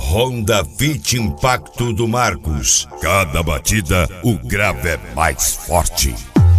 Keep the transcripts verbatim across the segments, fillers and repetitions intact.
Honda Fit Impacto do Marcos. Cada batida, o grave é mais forte.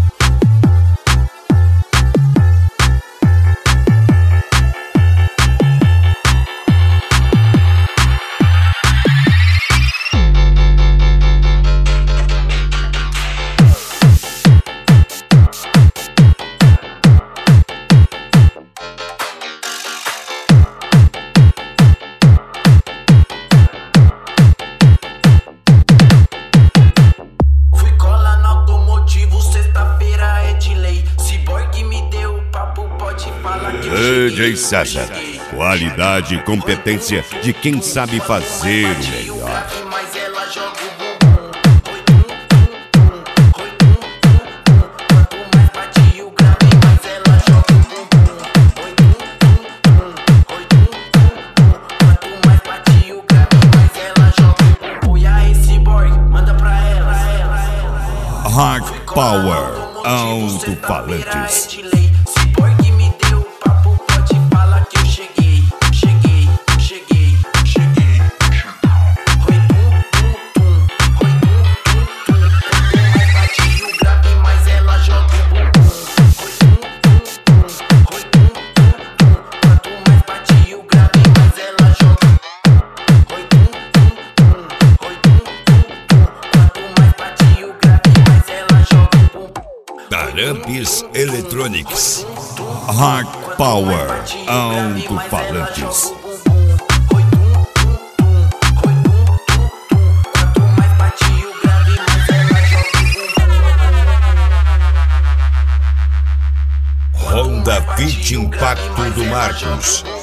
D J César, qualidade e competência de quem sabe fazer o melhor. Hard Power Alto-Falantes. Taramps Electronics. Hard Power Alto-Falantes. Honda Fit Impacto do Marcos.